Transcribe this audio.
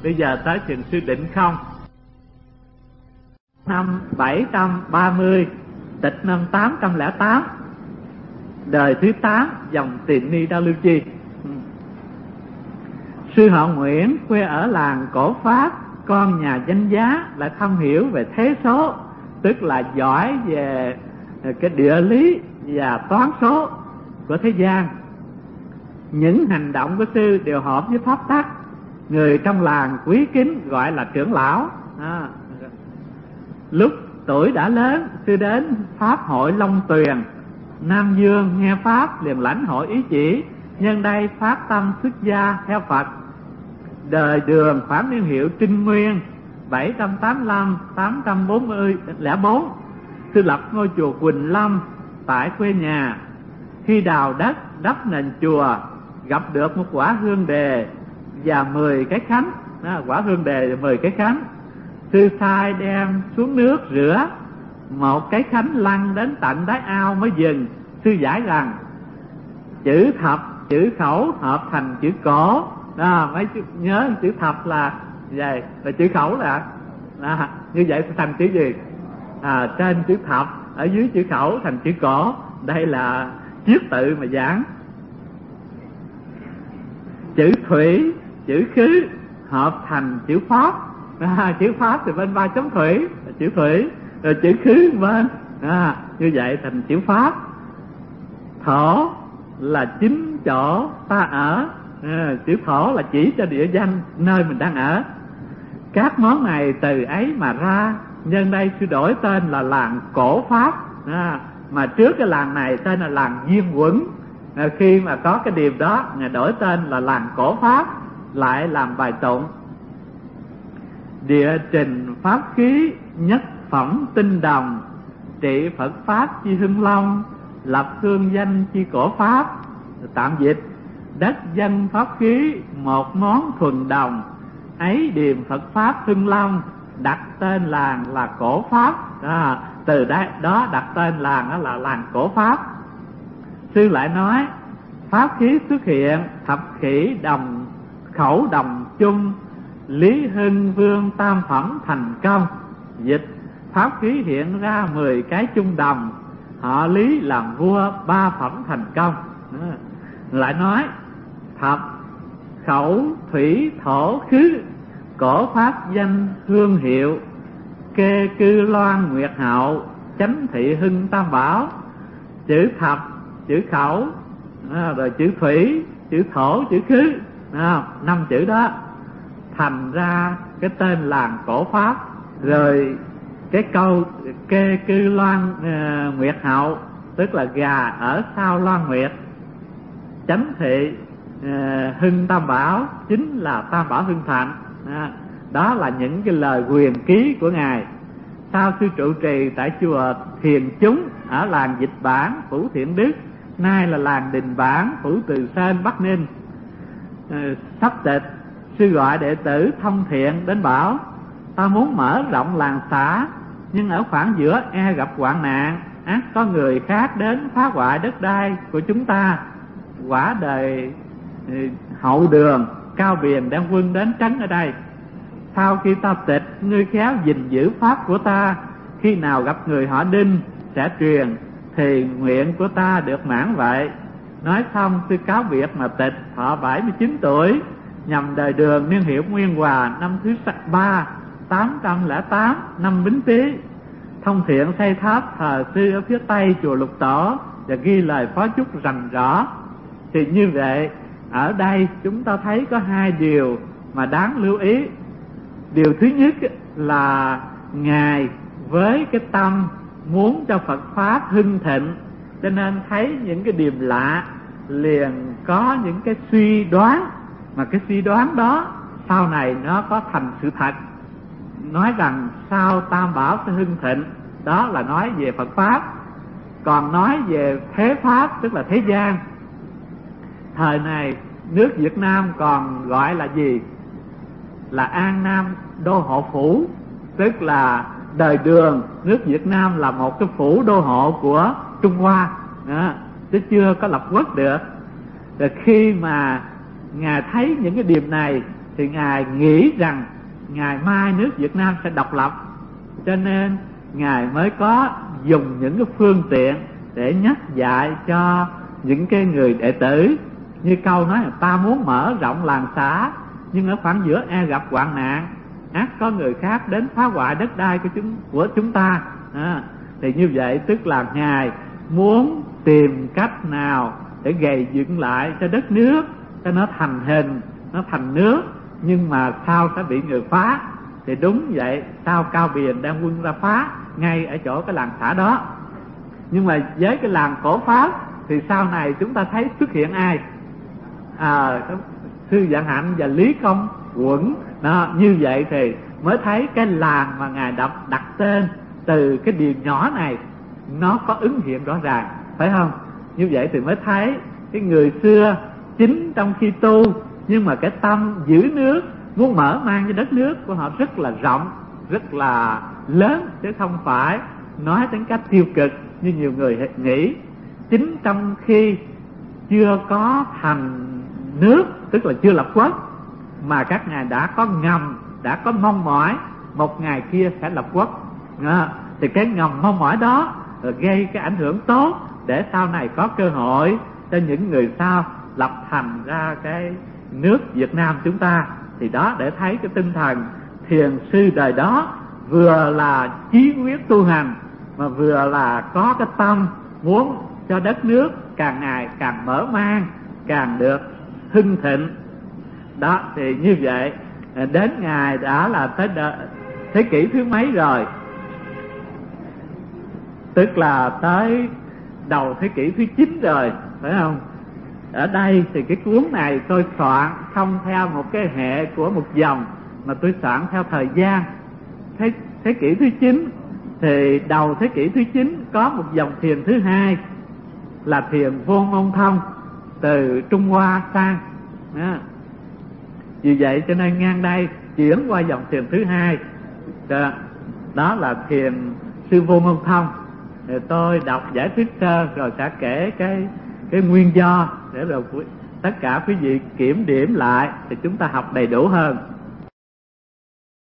Bây giờ tới chừng sư Định Không. Năm 730, tịch năm 808, đời thứ 8 dòng Tiền Ni Đa Lưu Chi. Sư họ Nguyễn quê ở làng Cổ Pháp, con nhà danh giá, lại thâm hiểu về thế số, tức là giỏi về cái địa lý và toán số của thế gian. Những hành động của sư đều hợp với pháp tắc. Người trong làng quý kính gọi là trưởng lão. Lúc tuổi đã lớn, sư đến pháp hội Long Tuyền, Nam Dương nghe pháp liền lãnh hội ý chỉ, nhân đây phát tâm xuất gia theo Phật. Đời Đường khoảng niên hiệu Trinh Nguyên 785-804, sư lập ngôi chùa Quỳnh Lâm tại quê nhà. Khi đào đất đắp nền chùa, gặp được một quả hương đề và 10 cái khánh. Quả hương đề và 10 cái khánh. Sư sai đem xuống nước rửa, một cái khánh lăn đến tận đáy ao mới dừng. Sư giải rằng chữ thập, chữ khẩu hợp thành chữ cổ. Mấy nhớ chữ thập là vậy, và chữ khẩu là như vậy thành chữ gì? Trên chữ thập, ở dưới chữ khẩu thành chữ cổ. Đây là chiết tự mà giảng. Chữ thủy, chữ khứ hợp thành chữ pháp. Chữ pháp thì bên ba chấm thủy, chữ thủy, rồi chữ khứ bên, như vậy thành chữ pháp. Thổ là chính chỗ ta ở, chữ thổ là chỉ cho địa danh nơi mình đang ở. Các món này từ ấy mà ra, nhân đây sư đổi tên là làng Cổ Pháp. Mà trước cái làng này tên là làng Diên Quẩn. Khi mà có cái điềm đó, Ngài đổi tên là làng Cổ Pháp, lại làm bài tụng: địa trình pháp khí nhất phẩm tinh đồng, trị Phật Pháp chi hưng long, lập hương danh chi cổ Pháp. Tạm dịch: đất dân pháp khí một món thuần đồng, ấy điềm Phật Pháp hưng long, đặt tên làng là Cổ Pháp. Từ đó đặt tên làng đó là làng Cổ Pháp. Sư lại nói pháp khí xuất hiện thập khỉ đồng khẩu đồng chung, Lý Hưng Vương tam phẩm thành công. Dịch: pháp khí hiện ra 10 cái chung đồng, họ Lý làm vua 3 phẩm thành công. Lại nói thập khẩu thủy thổ khứ, cổ pháp danh hương hiệu, kê cư loan nguyệt hậu, chánh thị hưng tam bảo. Chữ thập, chữ khẩu, rồi chữ thủy, chữ thổ, chữ khứ, 5 chữ đó thành ra cái tên làng Cổ Pháp. Rồi cái câu kê cư loan nguyệt hậu, tức là gà ở sau loan nguyệt. Chánh thị hưng tam bảo, chính là tam bảo hưng thạnh. Đó là những cái lời quyền ký của Ngài. Sau sư trụ trì tại chùa Thiền Chúng ở làng Dịch Bản, phủ Thiện Đức, nay là làng Đình Bản, phủ Từ Sơn, Bắc Ninh. Sắp tịch, sư gọi đệ tử thông thiện đến bảo: ta muốn mở rộng làng xã, nhưng ở khoảng giữa e gặp hoạn nạn, ắt có người khác đến phá hoại đất đai của chúng ta. Quả đời hậu Đường, Cao Biền đem quân đến trấn ở đây. Sau khi ta tịch, ngươi khéo gìn giữ pháp của ta, khi nào gặp người họ Đinh sẽ truyền, thì nguyện của ta được mãn vậy. Nói xong sư cáo biệt mà tịch, thọ 79 tuổi, nhằm đời Đường niên hiệu Nguyên Hòa, năm thứ 3, 808 năm Bính Tý. Thông thiện xây tháp thờ sư ở phía tây chùa Lục Tổ và ghi lời phó chúc rành rõ. Thì như vậy, ở đây chúng ta thấy có 2 điều mà đáng lưu ý. Điều thứ nhất là Ngài với cái tâm muốn cho Phật Pháp hưng thịnh, cho nên thấy những cái điềm lạ liền có những cái suy đoán, mà cái suy đoán đó sau này nó có thành sự thật. Nói rằng sau Tam Bảo sẽ hưng thịnh, đó là nói về Phật Pháp. Còn nói về thế Pháp, tức là thế gian, thời này nước Việt Nam còn gọi là gì? Là An Nam Đô Hộ Phủ, tức là đời Đường, nước Việt Nam là một cái phủ đô hộ của Trung Hoa, chứ chưa có lập quốc được. Rồi khi mà Ngài thấy những cái điểm này thì Ngài nghĩ rằng ngày mai nước Việt Nam sẽ độc lập, cho nên Ngài mới có dùng những cái phương tiện để nhắc dạy cho những cái người đệ tử. Như câu nói là ta muốn mở rộng làng xã, nhưng ở khoảng giữa e gặp hoạn nạn, ắt có người khác đến phá hoại đất đai của chúng ta. Thì như vậy tức là Ngài muốn tìm cách nào để gầy dựng lại cho đất nước, cho nó thành hình, nó thành nước, nhưng mà sau sẽ bị người phá. Thì đúng vậy, sau Cao Biền đem quân ra phá ngay ở chỗ cái làng xã đó. Nhưng mà với cái làng cổ Pháp thì sau này chúng ta thấy xuất hiện ai? Sư Vạn Hạnh và Lý Công Uẩn. Như vậy thì mới thấy cái làng mà Ngài đặt tên từ cái điền nhỏ này nó có ứng hiện rõ ràng, phải không? Như vậy thì mới thấy cái người xưa chính trong khi tu, nhưng mà cái tâm giữ nước, muốn mở mang cho đất nước của họ rất là rộng, rất là lớn, chứ không phải nói đến cách tiêu cực như nhiều người nghĩ. Chính trong khi chưa có thành nước, tức là chưa lập quốc, mà các ngài đã có ngầm, đã có mong mỏi một ngày kia sẽ lập quốc. Thì cái ngầm mong mỏi đó gây cái ảnh hưởng tốt để sau này có cơ hội cho những người sau lập thành ra cái nước Việt Nam chúng ta. Thì đó để thấy cái tinh thần thiền sư đời đó vừa là chí quyết tu hành, mà vừa là có cái tâm muốn cho đất nước càng ngày càng mở mang, càng được hưng thịnh. Đó thì như vậy đến ngày đã là tới thế kỷ thứ mấy rồi, tức là tới đầu thế kỷ thứ 9 rồi, phải không? Ở đây thì cái cuốn này tôi soạn không theo một cái hệ của một dòng, mà tôi soạn theo thời gian. Thế kỷ thứ 9 thì đầu thế kỷ thứ 9 có một dòng thiền thứ hai là thiền Vô Ngôn Thông từ Trung Hoa sang. Vì vậy cho nên ngang đây chuyển qua dòng thiền thứ hai, đó là thiền sư Vô Ngôn Thông. Thì tôi đọc giải thích sơ rồi sẽ kể cái nguyên do để rồi tất cả quý vị kiểm điểm lại thì chúng ta học đầy đủ hơn.